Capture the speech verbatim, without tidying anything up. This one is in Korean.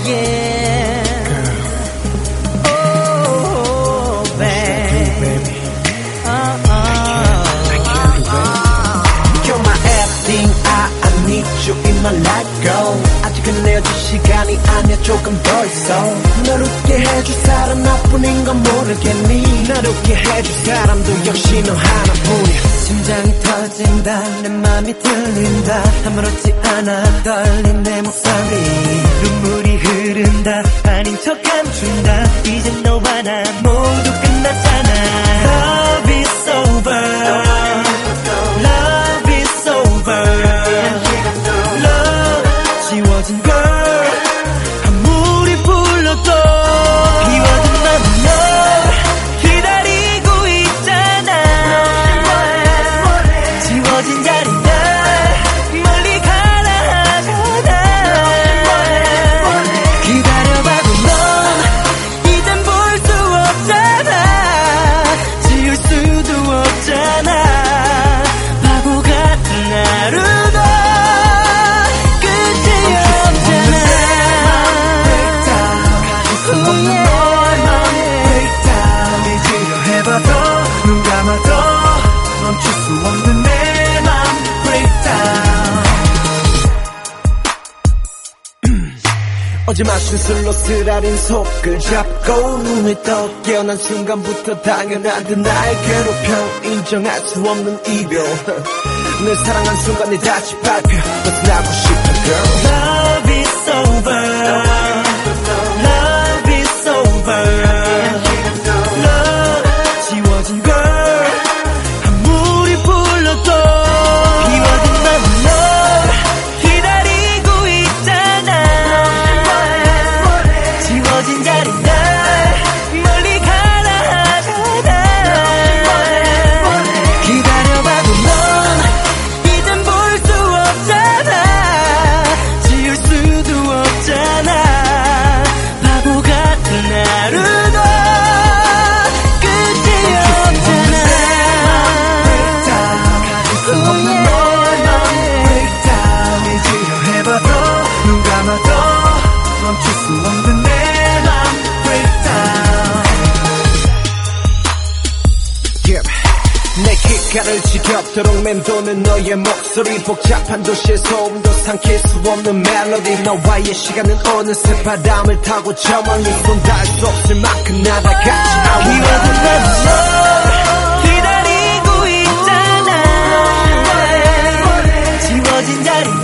yeah. Oh, baby. Oh, oh. You're my everything, I, I need you in my life, girl. 아직은 내어줄 시간이 아니야, 조금 더 있어. 널 웃게 해줄 사람 나뿐인 건 모르겠니? 날 웃게 해줄 사람도 역시 너 하나뿐이야. 심장이 터진다, 내 맘이 들린다. 아무렇지 않아 떨린 내 목소리. 눈물이 흐른다, 아닌 척 감춘다. 이제 너와 나 모두 끝났잖아. Love is over, love is over. Love 지워진 걸 아무리 불러도 비워진 맘은 널 기다리고 있잖아. 지워진 자리에 멀리 가라 하잖아. 기다려봐도 넌 이젠 볼 수 없잖아. 지울 수도 없잖아. 바보 같은 하루도 끝이 없잖아. 잊으려 해봐도 눈 감아도 멈출 수 없는 내 맘 breakdown. 어제 마신 술로 쓰라린 속을 잡고 눈을 떠 깨어난 순간부터 당연하듯 날 괴롭혀. 인정할 수 없는 이별. 늘 사랑한 순간이 다시 밟혀. 벗어나고 싶어 girl. Love is over, love is over. Love 지워진 걸 아무리 불러도 비워진 맘은 널 기다리고 있잖아. 지워진 자리에 멀리 가라 하잖아. 기다려봐도 넌 이젠 볼 수 없잖아. 지울 수도 없잖아. 바보 같은 하루도 끝이 없잖아. 잊으려 해봐도 눈 감아도 멈출 수 없는 내 맘 breakdown. Yeah. 내 귓가를 지겹도록 맴도는 너의 목소리. 복잡한 도시의 소음도 삼킬 수 없는 멜로디. 너와의 시간은 어느새 바람을 타고 저 멀리 손 닿을 수 없을 만큼 날아갔지. 비워진 맘은 널 기다리고 있잖아. 지워진 자리